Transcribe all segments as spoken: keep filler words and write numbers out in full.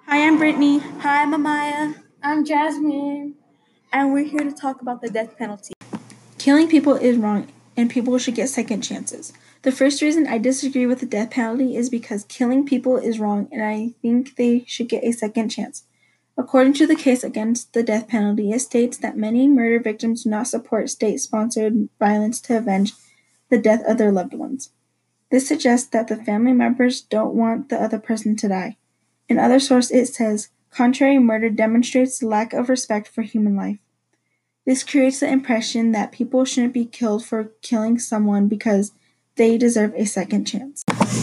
Hi, I'm Brittany, Hi, I'm Amaya. I'm Jasmine. and we're here to talk about the death penalty. Killing people is wrong, and people should get second chances. The first reason I disagree with the death penalty is because killing people is wrong, and I think they should get a second chance. According to the case against the death penalty, it states that many murder victims do not support state-sponsored violence to avenge the death of their loved ones. This suggests that the family members don't want the other person to die. In other source, it says, contrary murder demonstrates the lack of respect for human life. This creates the impression that people shouldn't be killed for killing someone because they deserve a second chance.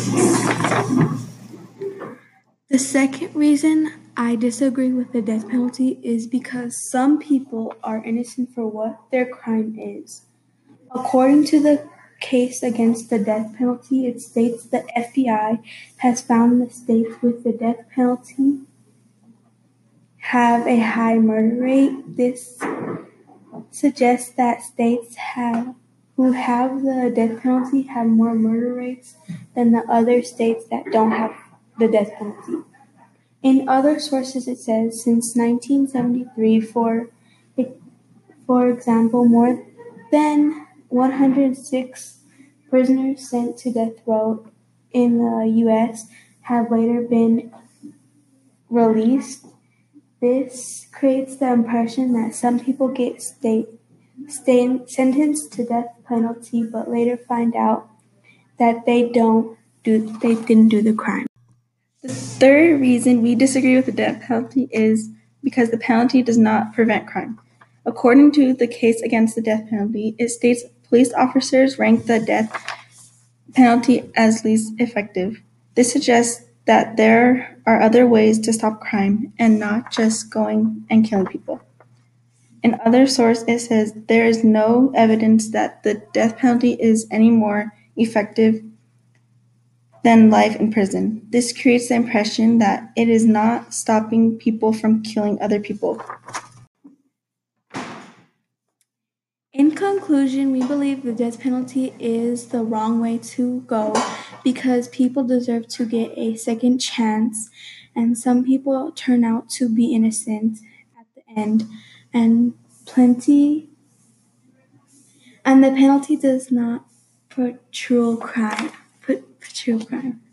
The second reason I disagree with the death penalty is because some people are innocent for what their crime is. According to the case against the death penalty, it states the F B I has found the states with the death penalty have a high murder rate. This suggests that states have who have the death penalty have more murder rates than the other states that don't have the death penalty. In other sources, it says since nineteen seventy-three, for for example, more than one hundred six prisoners sent to death row in the U S have later been released. This creates the impression that some people get state, stay, sentenced to death penalty, but later find out that they don't do they didn't do the crime. The third reason we disagree with the death penalty is because the penalty does not prevent crime. According to the case against the death penalty, it states police officers rank the death penalty as least effective. This suggests that there are other ways to stop crime and not just going and killing people. In other source, it says there is no evidence that the death penalty is any more effective than life in prison. This creates the impression that it is not stopping people from killing other people. In conclusion, we believe the death penalty is the wrong way to go because people deserve to get a second chance, and some people turn out to be innocent at the end, and plenty and the penalty does not portray crime. Portray crime.